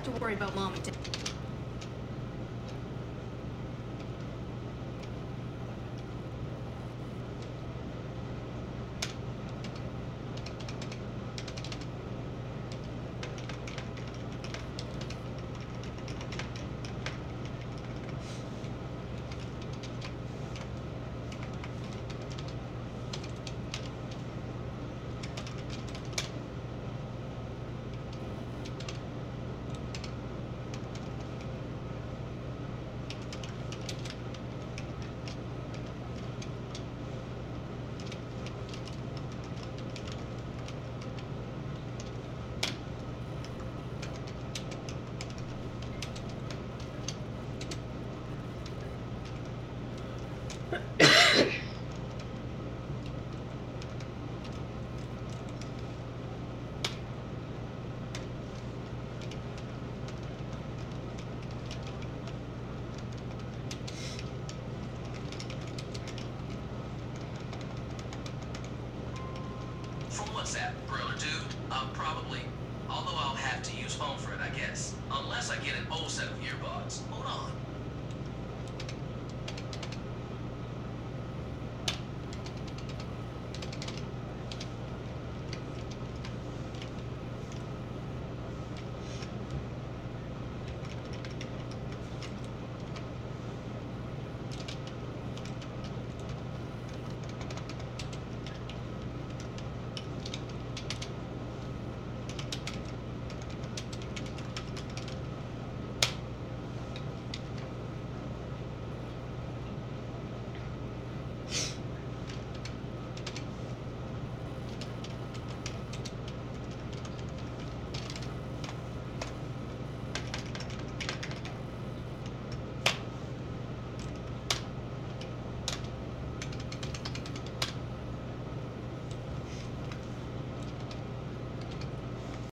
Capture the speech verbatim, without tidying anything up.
have to worry about Mom and Dad. From WhatsApp, Briller dude. Uh, probably. Although I'll have to use phone for it, I guess. Unless I get an old set of earbuds. Hold on.